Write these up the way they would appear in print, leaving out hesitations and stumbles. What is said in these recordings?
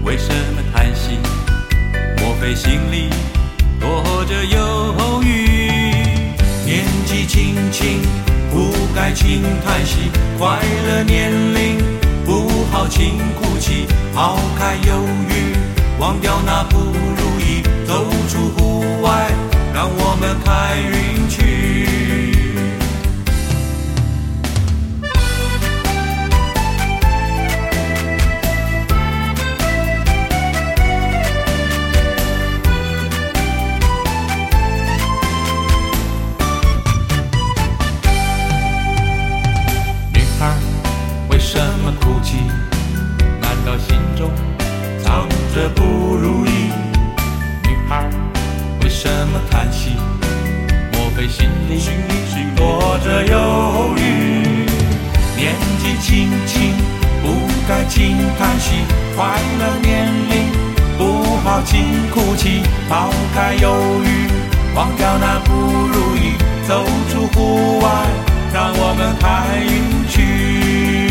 为什么叹息？莫非心里躲着忧郁？年纪轻轻不该轻叹息，快乐年龄不好轻哭泣，抛开忧郁，忘掉那不如意，走出户外，让我们看云去。为什么哭泣？难道心中藏着不如意？女孩为什么叹息？莫非心里躲着忧郁？年纪轻轻不该轻叹息，快乐年龄不好轻哭泣，抛开忧郁，忘掉那不如意，走出户外，让我们看云去。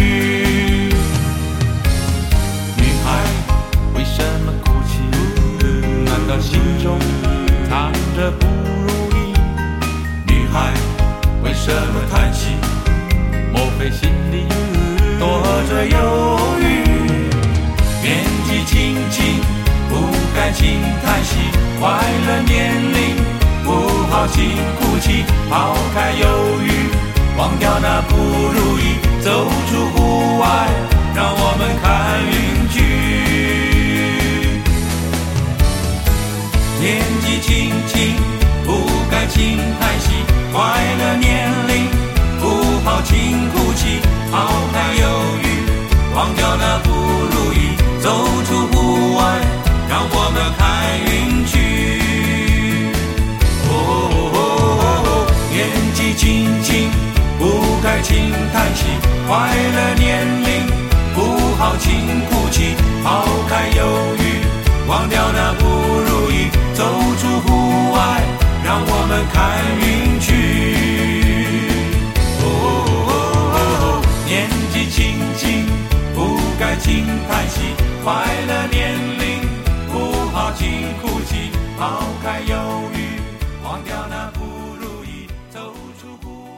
为什么哭泣？难道心中藏着不如意？女孩为什么叹息？莫非心里躲着忧郁？年纪轻轻不该轻叹息，快乐年龄不好轻哭泣，抛开忧郁，忘掉那不如意，走出户外，让我们看云去。年纪轻轻不该轻叹息，快乐年龄不好轻哭泣，抛开忧郁，忘掉那不如意，走出户外，让我们看云去。年纪轻轻不该轻叹息，快乐年龄不好轻哭泣，抛开忧郁，忘掉那不如意，走出户外，让我们看云去。年纪轻轻不该轻叹息，快乐年龄不好轻哭泣，抛开忧郁，忘掉那不如意，走出户外。